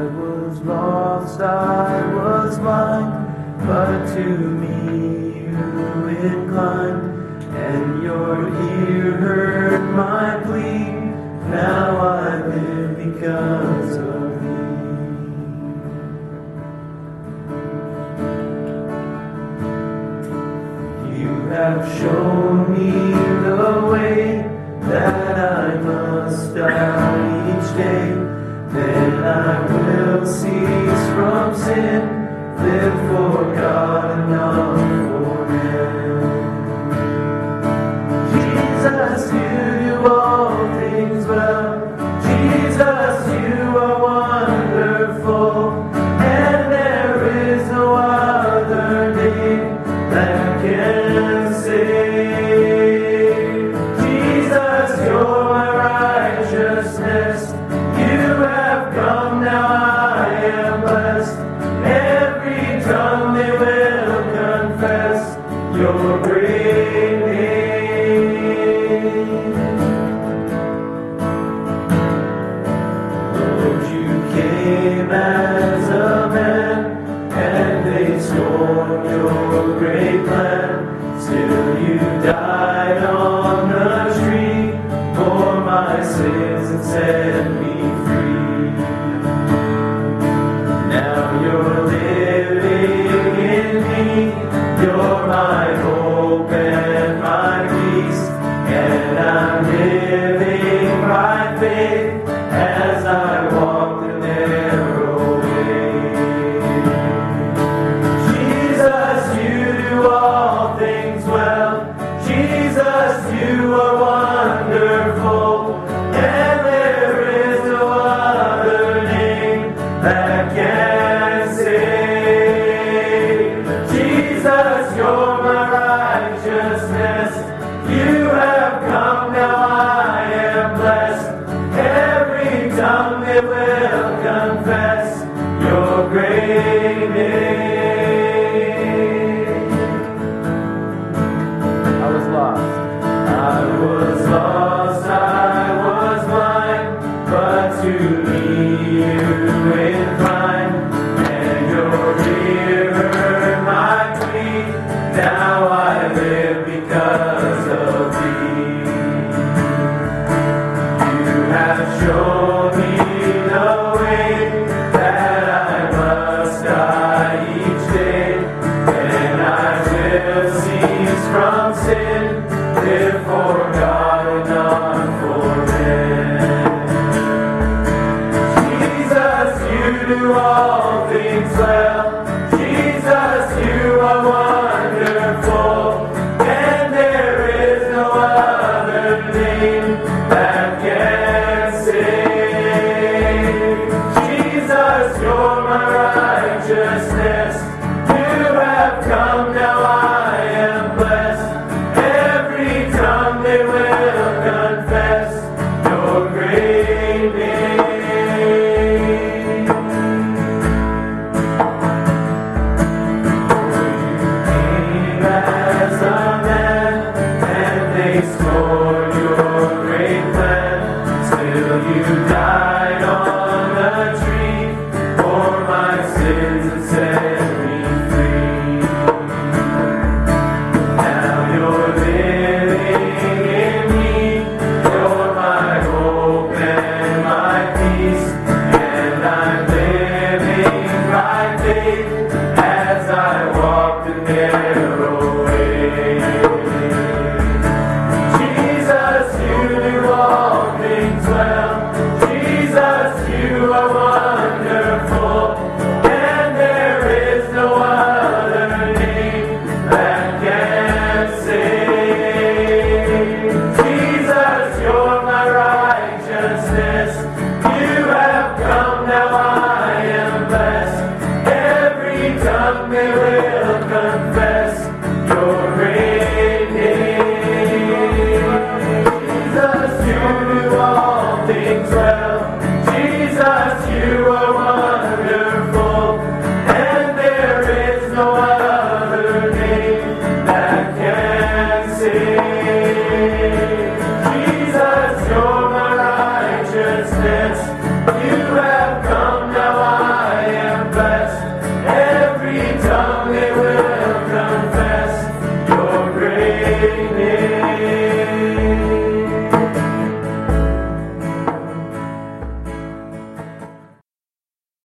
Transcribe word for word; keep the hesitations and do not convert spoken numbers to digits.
was lost, I was blind, but to me you inclined, and your ear heard my plea. Now I live because of thee. You have shown me the way that I must die each day. Then I will cease from sin, live for God and not for men. Jesus, you do all things well. Jesus, you are wonderful, and there is no other name that can save. Jesus, you're my righteousness. You have come, now I am blessed. Every tongue they will confess your great name. Lord, you came as a man, and they scorned your great plan. Still you died on the tree for my sins and set me free. Now you're living in me, you're my hope and my peace, and I'm living by faith as I walk the narrow way. Jesus, you do all things well. Jesus, you are wonderful, and there is no other name that can save. Jesus, you're my righteousness. You have come, now I am blessed. Every tongue they will confess your great name. I was lost. I was lost, I was blind, but to me you inclined, and your ear heard my plea. Now I live because of thee. You have shown me the way that I must die each day, and I will cease from sin, live for